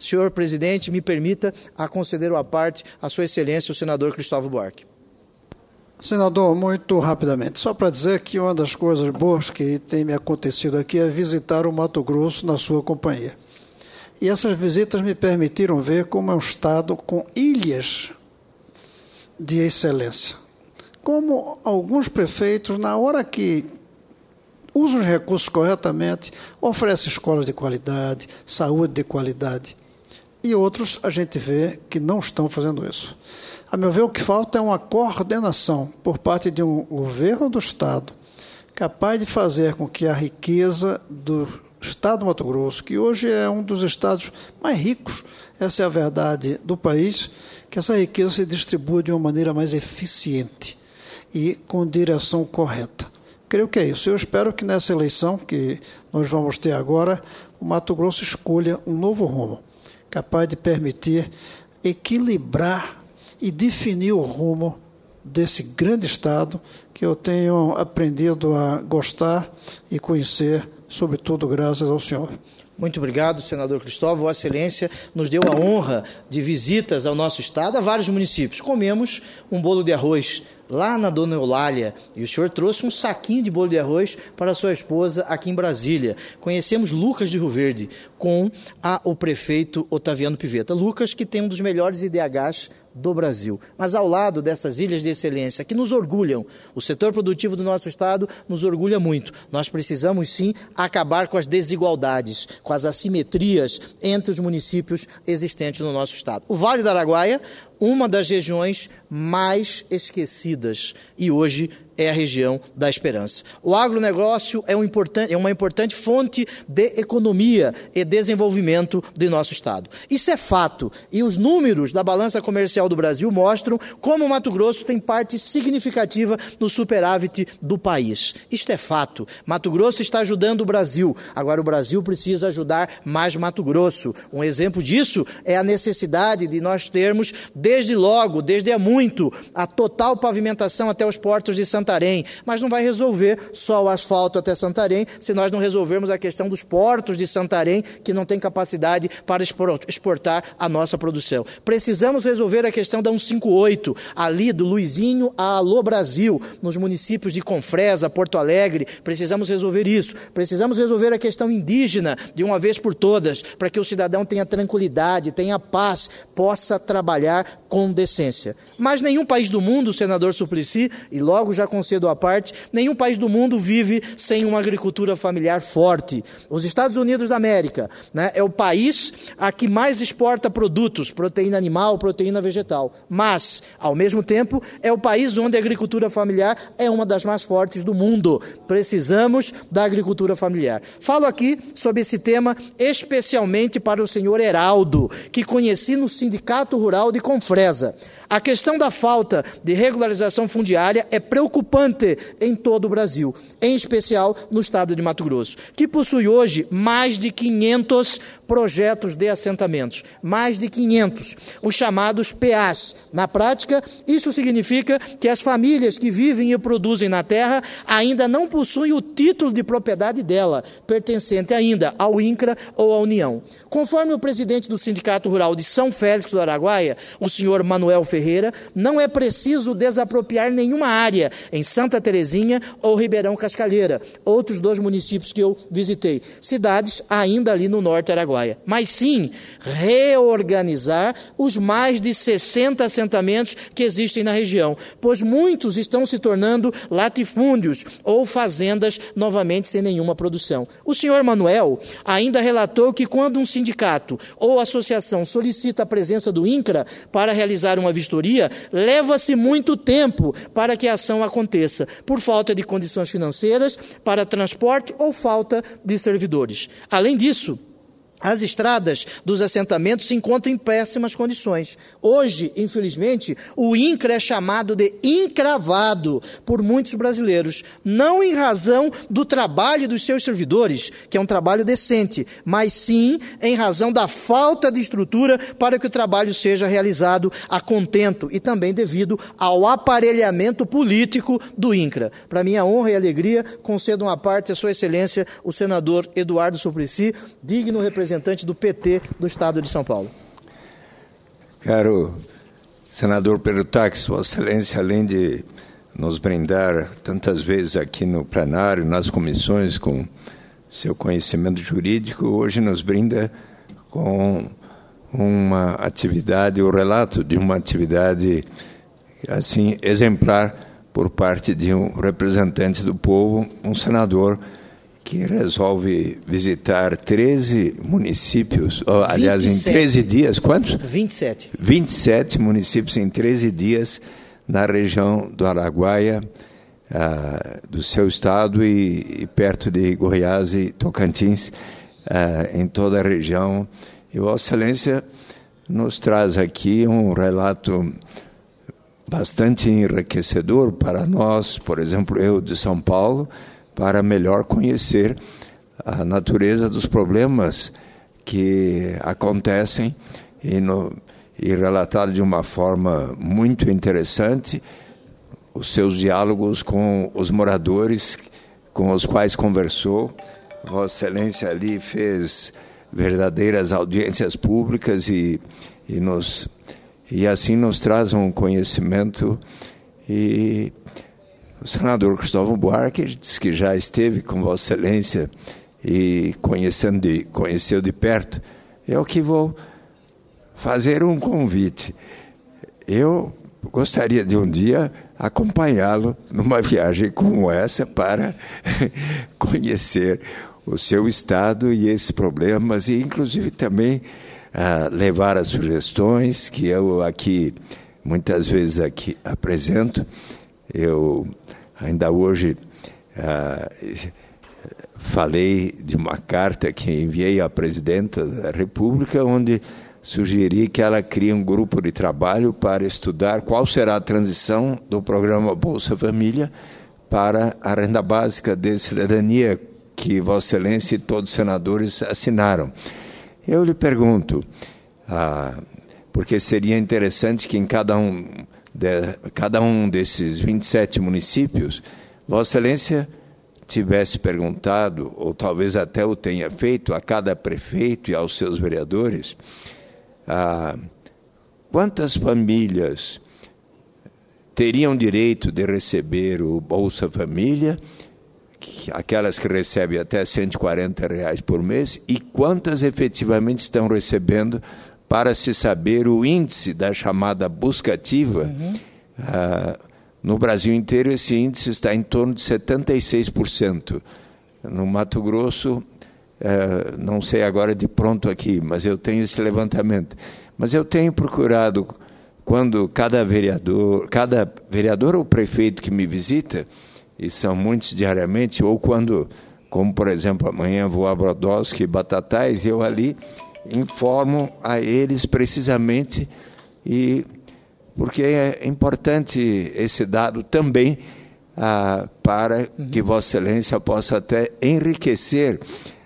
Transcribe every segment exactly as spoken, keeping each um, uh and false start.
Senhor presidente, me permita a conceder à parte a sua excelência, o senador Cristóvão Buarque. Senador, muito rapidamente, só para dizer que uma das coisas boas que tem me acontecido aqui é visitar o Mato Grosso na sua companhia. E essas visitas me permitiram ver como é um estado com ilhas de excelência. Como alguns prefeitos, na hora que usam os recursos corretamente, oferecem escolas de qualidade, saúde de qualidade. E outros a gente vê que não estão fazendo isso. A meu ver, o que falta é uma coordenação por parte de um governo do Estado capaz de fazer com que a riqueza do Estado do Mato Grosso, que hoje é um dos estados mais ricos, essa é a verdade do país, que essa riqueza se distribua de uma maneira mais eficiente e com direção correta. Creio que é isso. Eu espero que nessa eleição que nós vamos ter agora, o Mato Grosso escolha um novo rumo, capaz de permitir equilibrar e definir o rumo desse grande Estado que eu tenho aprendido a gostar e conhecer, sobretudo graças ao senhor. Muito obrigado, senador Cristóvão. Vossa Excelência nos deu a honra de visitas ao nosso Estado, a vários municípios. Comemos um bolo de arroz lá na Dona Eulália, e o senhor trouxe um saquinho de bolo de arroz para a sua esposa aqui em Brasília. Conhecemos Lucas de Rio Verde com a, o prefeito Otaviano Pivetta. Lucas, que tem um dos melhores I D Hs do Brasil. Mas ao lado dessas ilhas de excelência que nos orgulham, o setor produtivo do nosso Estado nos orgulha muito. Nós precisamos sim acabar com as desigualdades, com as assimetrias entre os municípios existentes no nosso Estado. O Vale do Araguaia, uma das regiões mais esquecidas, e hoje é a região da esperança. O agronegócio é, um importante, é uma importante fonte de economia e desenvolvimento do nosso Estado. Isso é fato, e os números da balança comercial do Brasil mostram como o Mato Grosso tem parte significativa no superávit do país. Isto é fato. Mato Grosso está ajudando o Brasil. Agora o Brasil precisa ajudar mais Mato Grosso. Um exemplo disso é a necessidade de nós termos, desde logo, desde há muito, a total pavimentação até os portos de Santarém, mas não vai resolver só o asfalto até Santarém se nós não resolvermos a questão dos portos de Santarém, que não tem capacidade para exportar a nossa produção. Precisamos resolver a questão da cento e cinquenta e oito, ali do Luizinho a Alô Brasil, nos municípios de Confresa, Porto Alegre. Precisamos resolver isso. Precisamos resolver a questão indígena de uma vez por todas, para que o cidadão tenha tranquilidade, tenha paz, possa trabalhar com decência. Mas nenhum país do mundo, senador Suplicy, e logo já concedo à parte, nenhum país do mundo vive sem uma agricultura familiar forte. Os Estados Unidos da América, né, é o país a que mais exporta produtos, proteína animal, proteína vegetal, mas, ao mesmo tempo, é o país onde a agricultura familiar é uma das mais fortes do mundo. Precisamos da agricultura familiar. Falo aqui sobre esse tema especialmente para o senhor Heraldo, que conheci no Sindicato Rural de Confresa. A questão da falta de regularização fundiária é preocupante em todo o Brasil, em especial no estado de Mato Grosso, que possui hoje mais de quinhentos projetos de assentamentos, mais de quinhentos, os chamados P As. Na prática, isso significa que as famílias que vivem e produzem na terra ainda não possuem o título de propriedade dela, pertencente ainda ao INCRA ou à União. Conforme o presidente do Sindicato Rural de São Félix do Araguaia, o senhor Manuel Ferreira, não é preciso desapropriar nenhuma área em Santa Terezinha ou Ribeirão Cascalheira, outros dois municípios que eu visitei, cidades ainda ali no norte araguaia, mas sim reorganizar os mais de sessenta assentamentos que existem na região, pois muitos estão se tornando latifúndios ou fazendas novamente sem nenhuma produção. O senhor Manuel ainda relatou que quando um sindicato ou associação solicita a presença do INCRA para realizar uma vistoria, leva-se muito tempo para que a ação aconteça, por falta de condições financeiras para transporte ou falta de servidores. Além disso, as estradas dos assentamentos se encontram em péssimas condições. Hoje, infelizmente, o INCRA é chamado de encravado por muitos brasileiros, não em razão do trabalho dos seus servidores, que é um trabalho decente, mas sim em razão da falta de estrutura para que o trabalho seja realizado a contento e também devido ao aparelhamento político do INCRA. Para minha honra e alegria, concedo uma parte à sua excelência, o senador Eduardo Suplicy, digno representante representante do P T do Estado de São Paulo. Caro senador Perutax, Vossa Excelência, além de nos brindar tantas vezes aqui no plenário, nas comissões, com seu conhecimento jurídico, hoje nos brinda com uma atividade, o relato de uma atividade assim exemplar por parte de um representante do povo, um senador que resolve visitar treze municípios, oh, aliás, vinte e sete. Em treze dias, quantos? vinte e sete. vinte e sete municípios em treze dias na região do Araguaia, ah, do seu estado e, e perto de Goiás e Tocantins, ah, em toda a região. E Vossa Excelência nos traz aqui um relato bastante enriquecedor para nós, por exemplo, eu de São Paulo, para melhor conhecer a natureza dos problemas que acontecem e, no, e relatado de uma forma muito interessante os seus diálogos com os moradores com os quais conversou. Vossa Excelência ali fez verdadeiras audiências públicas e, e, nos, e assim nos traz um conhecimento. E o senador Cristóvão Buarque disse que já esteve com Vossa Excelência e conhecendo de, conheceu de perto. Eu que vou fazer um convite. Eu gostaria de um dia acompanhá-lo numa viagem como essa para conhecer o seu estado e esses problemas e, inclusive, também uh, levar as sugestões que eu aqui, muitas vezes aqui apresento. Eu ainda hoje uh, falei de uma carta que enviei à presidenta da República, onde sugeri que ela crie um grupo de trabalho para estudar qual será a transição do programa Bolsa Família para a renda básica de cidadania que Vossa Excelência e todos os senadores assinaram. Eu lhe pergunto, ah, porque seria interessante que em cada um, de, cada um desses vinte e sete municípios, Vossa Excelência tivesse perguntado, ou talvez até o tenha feito, a cada prefeito e aos seus vereadores, ah, quantas famílias teriam direito de receber o Bolsa Família, aquelas que recebem até cento e quarenta reais por mês, e quantas efetivamente estão recebendo, para se saber o índice da chamada busca ativa. Uhum. Ah, no Brasil inteiro esse índice está em torno de setenta e seis por cento. No Mato Grosso, ah, não sei agora de pronto aqui, mas eu tenho esse levantamento. Mas eu tenho procurado, quando cada vereador, cada vereador ou prefeito que me visita, e são muitos diariamente, ou quando, como por exemplo, amanhã vou a Brodowski e Batatais, eu ali informo a eles precisamente, e porque é importante esse dado também ah, para uhum. que Vossa Excelência possa até enriquecer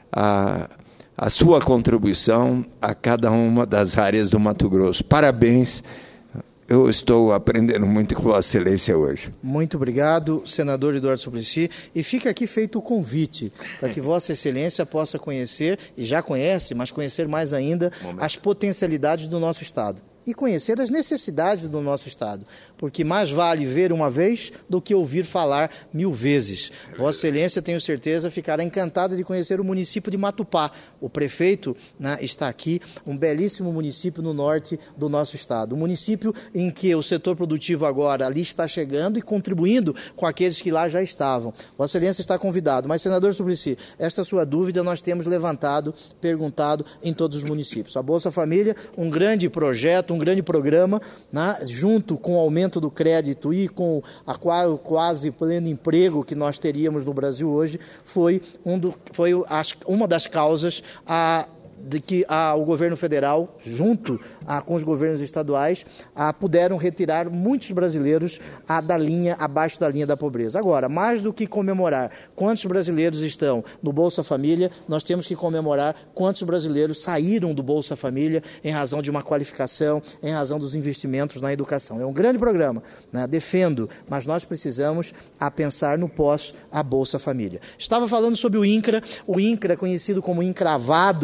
a, a sua contribuição a cada uma das áreas do Mato Grosso. Parabéns. Eu estou aprendendo muito com Vossa Excelência hoje. Muito obrigado, senador Eduardo Suplicy. E fica aqui feito o convite para que Vossa Excelência possa conhecer, e já conhece, mas conhecer mais ainda, Momento. as potencialidades do nosso Estado. E conhecer as necessidades do nosso Estado, porque mais vale ver uma vez do que ouvir falar mil vezes. Vossa Excelência, tenho certeza, ficará encantado de conhecer o município de Matupá. O prefeito, né, está aqui, um belíssimo município no norte do nosso Estado. Um município em que o setor produtivo agora ali está chegando e contribuindo com aqueles que lá já estavam. Vossa Excelência está convidado. Mas, senador Suplicy, esta sua dúvida nós temos levantado, perguntado em todos os municípios. A Bolsa Família, um grande projeto, um grande programa, né, junto com o aumento do crédito e com a quase pleno emprego que nós teríamos no Brasil hoje, foi, um do, foi uma das causas a de que ah, o governo federal, junto ah, com os governos estaduais, ah, puderam retirar muitos brasileiros ah, da linha, abaixo da linha da pobreza. Agora, mais do que comemorar quantos brasileiros estão no Bolsa Família, nós temos que comemorar quantos brasileiros saíram do Bolsa Família em razão de uma qualificação, em razão dos investimentos na educação. É um grande programa, né? Defendo, mas nós precisamos a pensar no pós a Bolsa Família. Estava falando sobre o INCRA, o INCRA conhecido como encravado no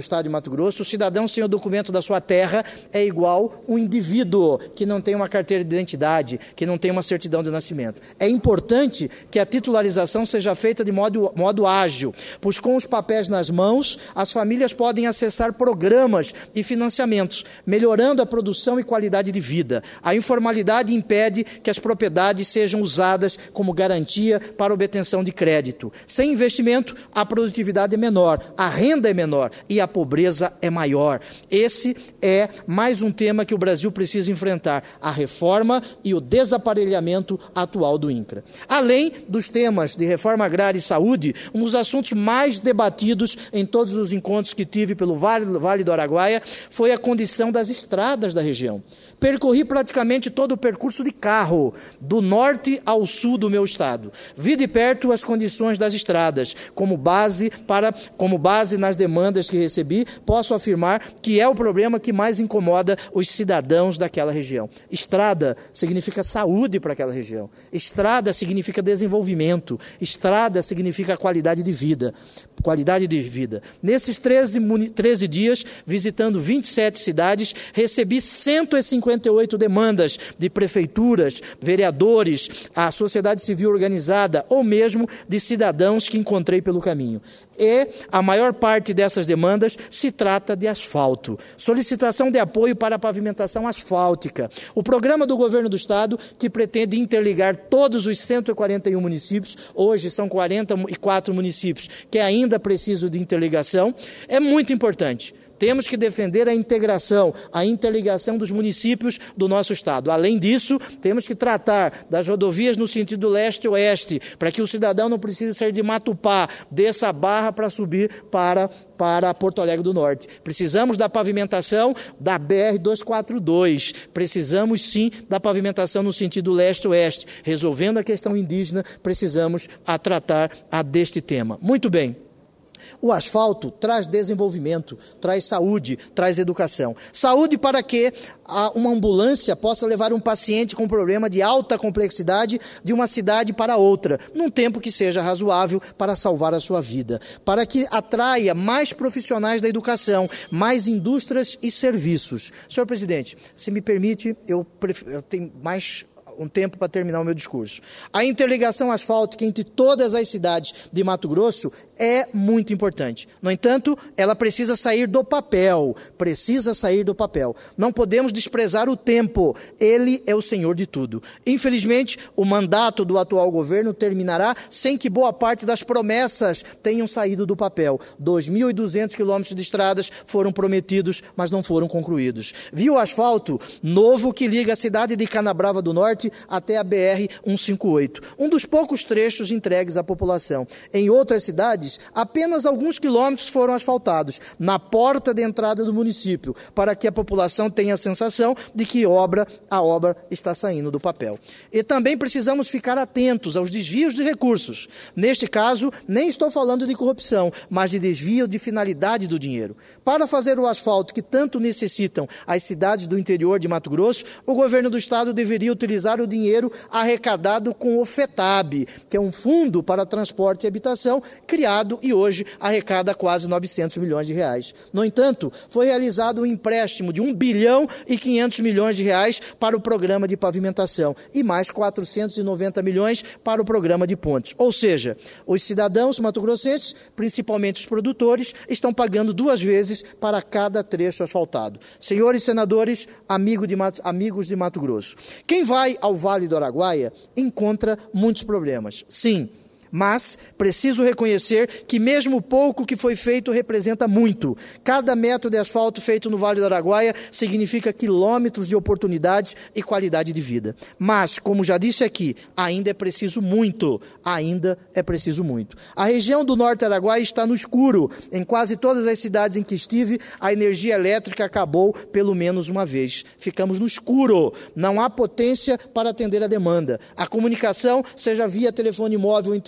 estado de Mato Grosso, o cidadão sem o documento da sua terra é igual um indivíduo que não tem uma carteira de identidade, que não tem uma certidão de nascimento. É importante que a titularização seja feita de modo, modo ágil, pois com os papéis nas mãos, as famílias podem acessar programas e financiamentos, melhorando a produção e qualidade de vida. A informalidade impede que as propriedades sejam usadas como garantia para obtenção de crédito. Sem investimento, a produtividade é menor, a renda é menor e a pobreza é maior. Esse é mais um tema que o Brasil precisa enfrentar, a reforma e o desaparelhamento atual do INCRA. Além dos temas de reforma agrária e saúde, um dos assuntos mais debatidos em todos os encontros que tive pelo Vale, Vale do Araguaia foi a condição das estradas da região. Percorri praticamente todo o percurso de carro, do norte ao sul do meu estado. Vi de perto as condições das estradas. Como base, para, como base nas demandas que recebi, posso afirmar que é o problema que mais incomoda os cidadãos daquela região. Estrada significa saúde para aquela região. Estrada significa desenvolvimento. Estrada significa qualidade de vida. Qualidade de vida. Nesses treze, treze dias, visitando vinte e sete cidades, recebi cento e cinquenta e oito demandas de prefeituras, vereadores, a sociedade civil organizada ou mesmo de cidadãos que encontrei pelo caminho. E a maior parte dessas demandas se trata de asfalto. Solicitação de apoio para a pavimentação asfáltica. O programa do governo do estado, que pretende interligar todos os cento e quarenta e um municípios, hoje são quarenta e quatro municípios que ainda precisam de interligação, é muito importante. Temos que defender a integração, a interligação dos municípios do nosso estado. Além disso, temos que tratar das rodovias no sentido leste-oeste, para que o cidadão não precise sair de Matupá, dessa barra para subir para, para Porto Alegre do Norte. Precisamos da pavimentação da B R duzentos e quarenta e dois. Precisamos, sim, da pavimentação no sentido leste-oeste. Resolvendo a questão indígena, precisamos a tratar a deste tema. Muito bem. O asfalto traz desenvolvimento, traz saúde, traz educação. Saúde para que uma ambulância possa levar um paciente com problema de alta complexidade de uma cidade para outra, num tempo que seja razoável para salvar a sua vida. Para que atraia mais profissionais da educação, mais indústrias e serviços. Senhor presidente, se me permite, eu, pref... eu tenho mais um tempo para terminar o meu discurso. A interligação asfáltica entre todas as cidades de Mato Grosso é muito importante. No entanto, ela precisa sair do papel, precisa sair do papel. Não podemos desprezar o tempo, ele é o senhor de tudo. Infelizmente, o mandato do atual governo terminará sem que boa parte das promessas tenham saído do papel. dois mil e duzentos quilômetros de estradas foram prometidos, mas não foram concluídos. Viu o asfalto novo que liga a cidade de Canabrava do Norte até a B R cento e cinquenta e oito, um dos poucos trechos entregues à população. Em outras cidades, apenas alguns quilômetros foram asfaltados, na porta de entrada do município, para que a população tenha a sensação de que obra, a obra está saindo do papel. E também precisamos ficar atentos aos desvios de recursos. Neste caso, nem estou falando de corrupção, mas de desvio de finalidade do dinheiro. Para fazer o asfalto que tanto necessitam as cidades do interior de Mato Grosso, o governo do estado deveria utilizar o dinheiro arrecadado com o FETAB, que é um fundo para transporte e habitação, criado e hoje arrecada quase novecentos milhões de reais. No entanto, foi realizado um empréstimo de um bilhão e quinhentos milhões de reais para o programa de pavimentação e mais quatrocentos e noventa milhões para o programa de pontes. Ou seja, os cidadãos mato-grossenses, principalmente os produtores, estão pagando duas vezes para cada trecho asfaltado. Senhores senadores, amigo de Mato, amigos de Mato Grosso, quem vai ao Vale do Araguaia encontra muitos problemas. Sim, mas preciso reconhecer que mesmo o pouco que foi feito representa muito. Cada metro de asfalto feito no Vale do Araguaia significa quilômetros de oportunidades e qualidade de vida. Mas, como já disse aqui, ainda é preciso muito, ainda é preciso muito. A região do Norte Araguaia está no escuro. Em quase todas as cidades em que estive, a energia elétrica acabou pelo menos uma vez. Ficamos no escuro, não há potência para atender a demanda. A comunicação, seja via telefone móvel ou internet,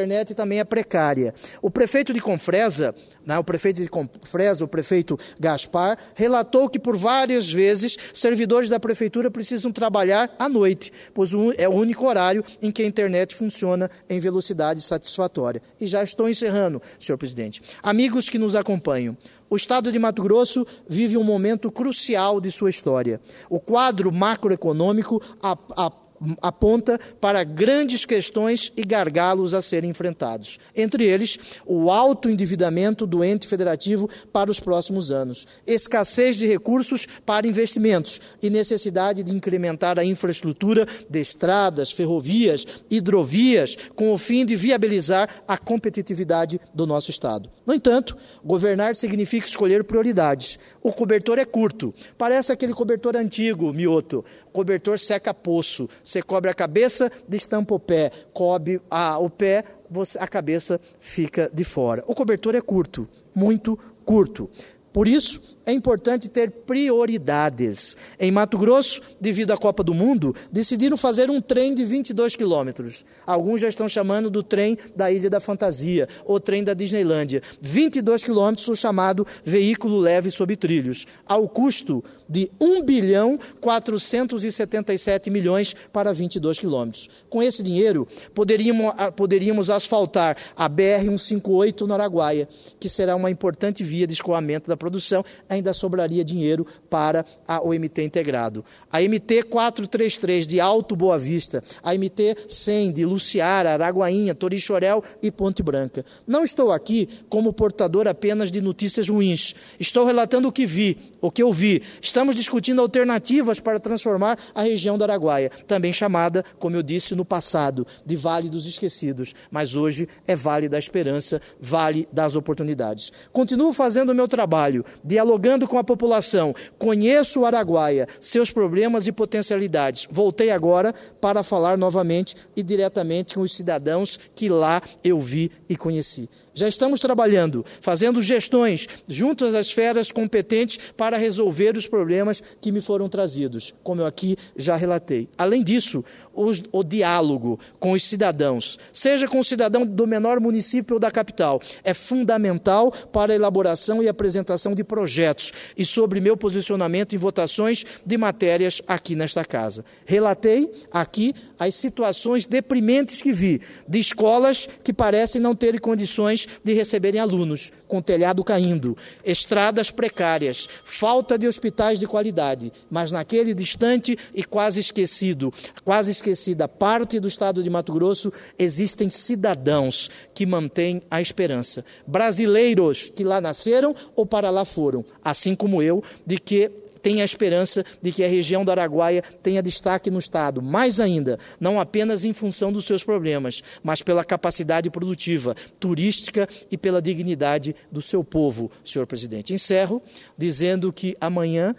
internet também é precária. O prefeito de Confresa, né, o prefeito de Confresa, o prefeito Gaspar, relatou que por várias vezes servidores da prefeitura precisam trabalhar à noite, pois é o único horário em que a internet funciona em velocidade satisfatória. E já estou encerrando, senhor presidente. Amigos que nos acompanham, o estado de Mato Grosso vive um momento crucial de sua história. O quadro macroeconômico a, a aponta para grandes questões e gargalos a serem enfrentados. Entre eles, o alto endividamento do ente federativo para os próximos anos, escassez de recursos para investimentos e necessidade de incrementar a infraestrutura de estradas, ferrovias, hidrovias, com o fim de viabilizar a competitividade do nosso Estado. No entanto, governar significa escolher prioridades. O cobertor é curto, parece aquele cobertor antigo, mioto. Cobertor seca poço, você cobre a cabeça, destampa o pé, cobre a, o pé, você, a cabeça fica de fora. O cobertor é curto, muito curto. Por isso, é importante ter prioridades. Em Mato Grosso, devido à Copa do Mundo, decidiram fazer um trem de vinte e dois quilômetros. Alguns já estão chamando do trem da Ilha da Fantasia, ou trem da Disneylândia. vinte e dois quilômetros, o chamado veículo leve sob trilhos, ao custo de um bilhão quatrocentos e setenta e sete milhões para vinte e dois quilômetros. Com esse dinheiro, poderíamos, poderíamos asfaltar a B R cento e cinquenta e oito no Araguaia, que será uma importante via de escoamento da produção. Ainda sobraria dinheiro para a, o M T integrado. A M T quatrocentos e trinta e três de Alto Boa Vista, a M T cem de Luciara, Araguainha, Torixoréu e Ponte Branca. Não estou aqui como portador apenas de notícias ruins. Estou relatando o que vi, o que eu vi. Estamos discutindo alternativas para transformar a região do Araguaia, também chamada, como eu disse no passado, de Vale dos Esquecidos, mas hoje é Vale da Esperança, Vale das Oportunidades. Continuo fazendo o meu trabalho, dialogando com a população, conheço o Araguaia, seus problemas e potencialidades. Voltei agora para falar novamente e diretamente com os cidadãos que lá eu vi e conheci. Já estamos trabalhando, fazendo gestões junto às esferas competentes para resolver os problemas que me foram trazidos, como eu aqui já relatei. Além disso, os, o diálogo com os cidadãos, seja com o cidadão do menor município ou da capital, é fundamental para a elaboração e apresentação de projetos e sobre meu posicionamento em votações de matérias aqui nesta casa. Relatei aqui as situações deprimentes que vi, de escolas que parecem não terem condições de receberem alunos, com telhado caindo, estradas precárias, falta de hospitais de qualidade, mas naquele distante e quase esquecido, quase esquecida parte do estado de Mato Grosso, existem cidadãos que mantêm a esperança, brasileiros que lá nasceram ou para lá foram, assim como eu, de que tem a esperança de que a região do Araguaia tenha destaque no Estado, mais ainda, não apenas em função dos seus problemas, mas pela capacidade produtiva, turística e pela dignidade do seu povo, senhor presidente. Encerro dizendo que amanhã,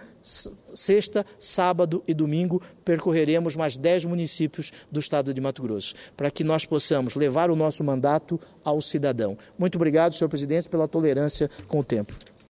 sexta, sábado e domingo, percorreremos mais dez municípios do estado de Mato Grosso, para que nós possamos levar o nosso mandato ao cidadão. Muito obrigado, senhor presidente, pela tolerância com o tempo.